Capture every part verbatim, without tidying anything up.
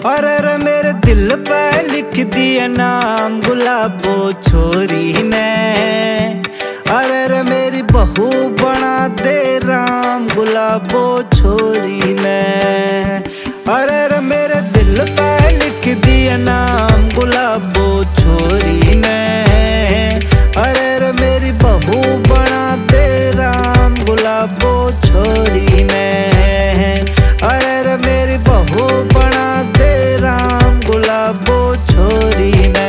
अरे रे मेरे दिल पे लिख दिया नाम गुलाबो छोरी ने। अरे रे मेरी बहू बना दे राम गुलाबो छोरी ने। अरे रे मेरे दिल पे लिख दिया नाम गुलाबो छोरी ने। अरे रे मेरी बहू बना दे राम गुलाबो छोरी ने। अरे रे मेरी बहू बना दे राम गुलाबो छोरी ने।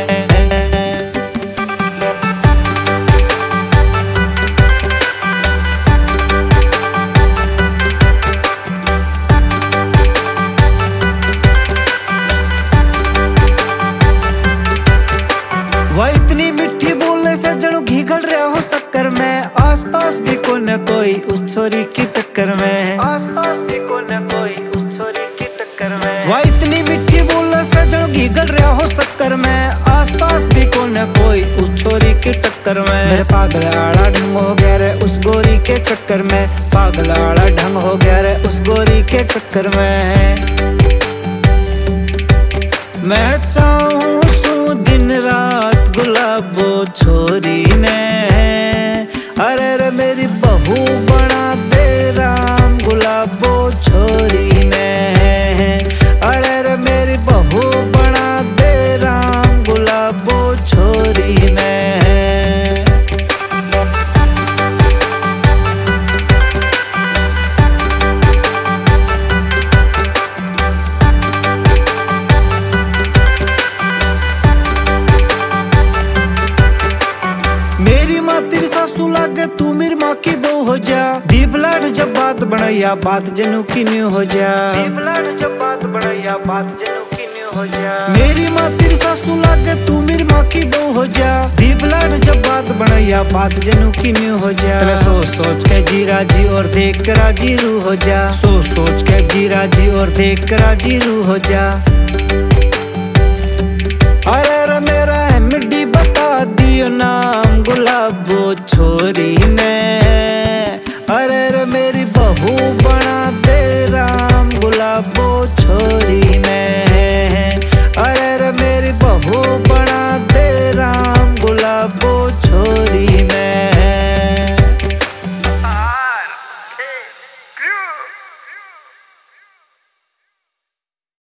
वह इतनी मिठी बोले से जणु घी गल रहा हो शक्कर में। आस पास भी को न कोई उस छोरी की टक्कर में। आस पास भी को न कोई उस छोरी की टक्कर में। वह इतनी मिठी बोले से जणु घी गल रहा हो शक्कर में। आस पास भी को न कोई उस छोरी की टक्कर में। मेरे पागल आड़ा ढंग हो गया रे उस गोरी के चक्कर में। पागल आड़ा ढंग हो गया रे उस गोरी के चक्कर में। मैं चाहूं सू दिन रात गुलाबो छोरी ने। अरे रे मेरी बहू बना दे राम गुलाबो छोरी ने। अरे रे मेरी बहू बना दे राम गुलाबो छोरी ने। मेरी माँ तेरी सासू लागे तू मेरी माँ की बहू हो जा। दीप लाड जब बात बनैया बात जनू की न्यू हो जा। दीप लाड जब बात बनैया बात जनू की न्यू हो जा। मेरी माँ तेरी सासू लागे तू मेरी माँ की बहू हो जा। दीप लाड जब बात बनैया बात जनू की न्यू हो जा। सोच सोच के जी राजी और देख कर राजी रू हो जा। सोच सोच के जी राजी और देख कर राजी रू हो जा। अरे